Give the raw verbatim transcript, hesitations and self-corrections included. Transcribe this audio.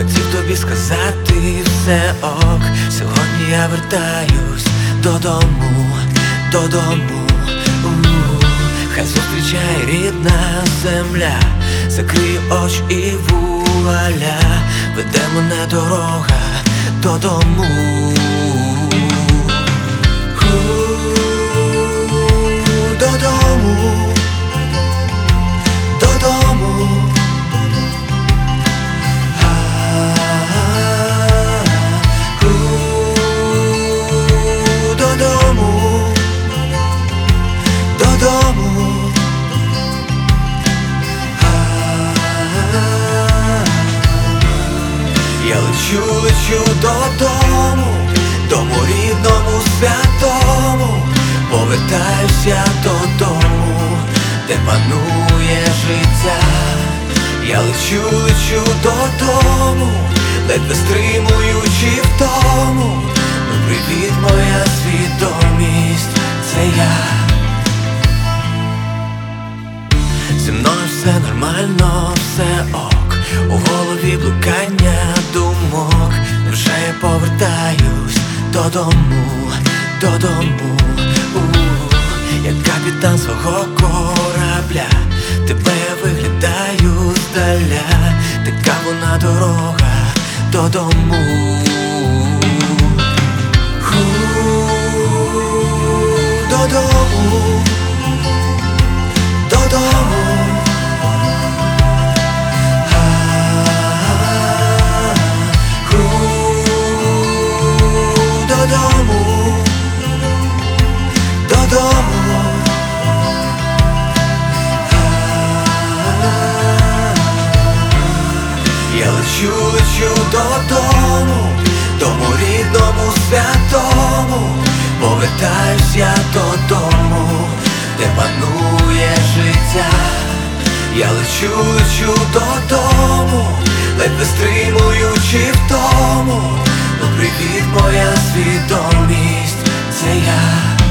хотів тобі сказати все ок. Сьогодні я вертаюсь додому, додому. У-у-у. Хай зустрічає рідна земля, закрий очі і вуаля, веде мене дорога додому. Додому, додому. Додому, додому. Я лечу, лечу додому, дому рідному, святому. Повертаюся додому, де панує життя. Я лечу, лечу додому, ледве стримуючи втому. Ну привіт, моя свідомість, це я. Зі мною все нормально, все ок. У голові блукання думок. Невже я повертаюсь додому, додому. У-у-у. Як капітан свого корабля, тебе я виглядаю здаля. Така вона дорога додому. У-у-у. Додому, додому. Додому, додому. Я лечу, лечу додому, дому рідному, святому. Повертаюсь я додому, де панує життя. Я лечу, лечу додому, ледве стримуючи втому. Ну привіт, моя свідомість, це я.